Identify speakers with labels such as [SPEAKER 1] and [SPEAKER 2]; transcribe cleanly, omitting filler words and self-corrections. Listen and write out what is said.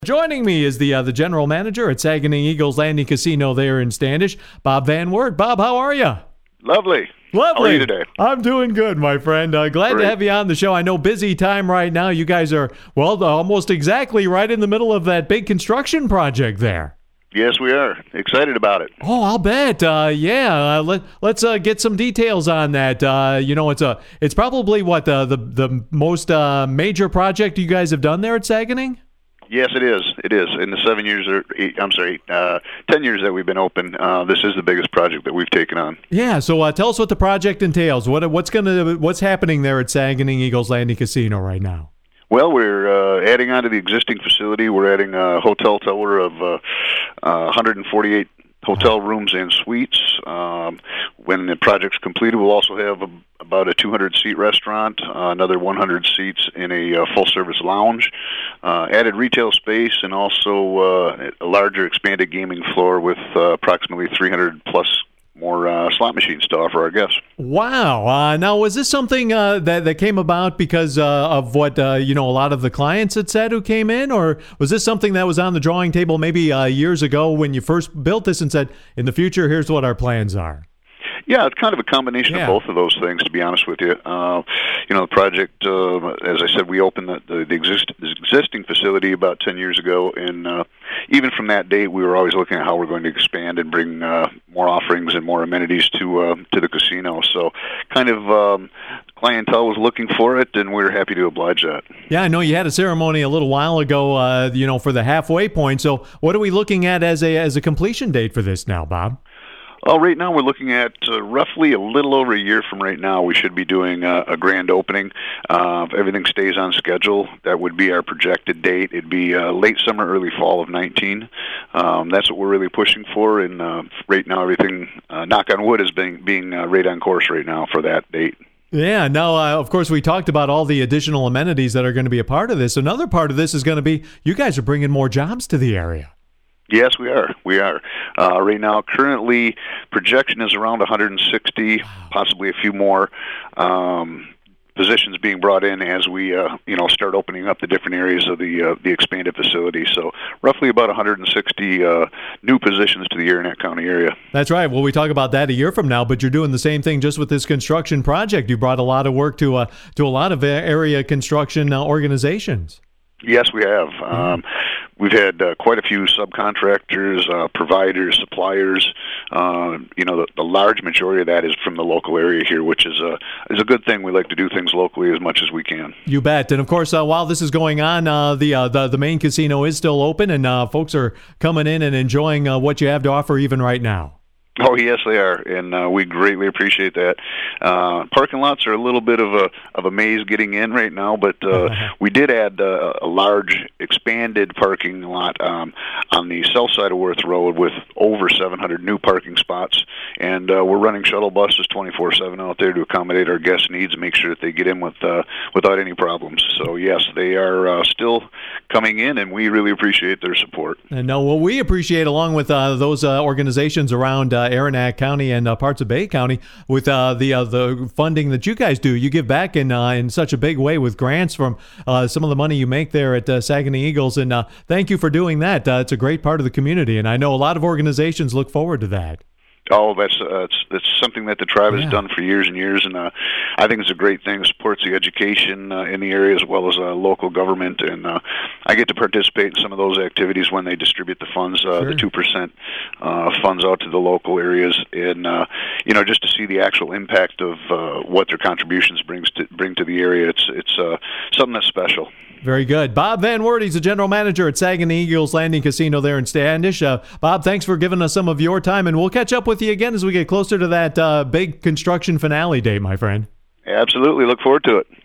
[SPEAKER 1] Joining me is the general manager at Saguenay Eagles Landing Casino there in Standish, Bob Van Wert. Bob, how are you?
[SPEAKER 2] Lovely.
[SPEAKER 1] Lovely.
[SPEAKER 2] How are you today?
[SPEAKER 1] I'm doing good, my friend. Glad to have you on the show. I know busy time right now. You guys are, almost exactly right in the middle of that big construction project there.
[SPEAKER 2] Yes, we are. Excited about it.
[SPEAKER 1] Oh, I'll bet. Let's get some details on that. It's probably the most major project you guys have done there at Saguenay?
[SPEAKER 2] Yes, it is. It is. In the 10 years that we've been open, this is the biggest project that we've taken on.
[SPEAKER 1] Yeah. So tell us what the project entails. What's happening there at Saguenay Eagles Landing Casino right now?
[SPEAKER 2] Well, we're adding on to the existing facility. We're adding a hotel tower of 148 hotel rooms and suites. When the project's completed, we'll also have about a 200-seat restaurant, another 100 seats in a full-service lounge, added retail space, and also a larger expanded gaming floor with approximately 300-plus more slot machines to offer our guests.
[SPEAKER 1] Wow. Now, was this something that came about because of what a lot of the clients had said who came in, or was this something that was on the drawing table maybe years ago when you first built this and said, in the future, here's what our plans are?
[SPEAKER 2] Yeah, it's kind of a combination of both of those things, to be honest with you. The project, as I said, we opened the existing facility about 10 years ago, and even from that date, we were always looking at how we're going to expand and bring more offerings and more amenities to the casino. So kind of clientele was looking for it, and we were happy to oblige that. Yeah,
[SPEAKER 1] I know you had a ceremony a little while ago, for the halfway point. So what are we looking at as a completion date for this now, Bob?
[SPEAKER 2] Well, right now we're looking at roughly a little over a year from right now. We should be doing a grand opening. If everything stays on schedule, that would be our projected date. It'd be late summer, early fall of 19. That's what we're really pushing for, and right now everything, knock on wood, is being right on course right now for that date.
[SPEAKER 1] Yeah. Now, of course, we talked about all the additional amenities that are going to be a part of this. Another part of this is going to be you guys are bringing more jobs to the area.
[SPEAKER 2] Yes, we are. We are. Right now, currently, projection is around 160, possibly a few more positions being brought in as we, start opening up the different areas of the expanded facility. So roughly about 160 new positions to the Aranet County area.
[SPEAKER 1] That's right. Well, we talk about that a year from now, but you're doing the same thing just with this construction project. You brought a lot of work to a lot of area construction organizations.
[SPEAKER 2] Yes, we have. We've had quite a few subcontractors, providers, suppliers. The large majority of that is from the local area here, which is a good thing. We like to do things locally as much as we can.
[SPEAKER 1] You bet. And of course, while this is going on, the main casino is still open, and folks are coming in and enjoying what you have to offer even right now.
[SPEAKER 2] Oh, yes, they are, and we greatly appreciate that. Parking lots are a little bit of a maze getting in right now, but we did add a large expanded parking lot on the south side of Worth Road with over 700 new parking spots, and we're running shuttle buses 24/7 out there to accommodate our guests' needs and make sure that they get in without any problems. So, yes, they are still coming in, and we really appreciate their support.
[SPEAKER 1] And we appreciate, along with those organizations around Aranet County and parts of Bay County, with the funding that you guys do. You give back in such a big way with grants from some of the money you make there at Saguenay Eagles, and thank you for doing that. It's a great part of the community, and I know a lot of organizations look forward to that.
[SPEAKER 2] Oh, that's something that the tribe has done for years and years, and I think it's a great thing. It supports the education in the area as well as local government, and I get to participate in some of those activities when they distribute the funds, the 2% funds out to the local areas, and just to see the actual impact of what their contributions bring to the area. It's something that's special.
[SPEAKER 1] Very good. Bob Van Wert, he's the general manager at Saguenay Eagles Landing Casino there in Standish. Bob, thanks for giving us some of your time, and we'll catch up with you again as we get closer to that big construction finale date, my friend.
[SPEAKER 2] Absolutely. Look forward to it.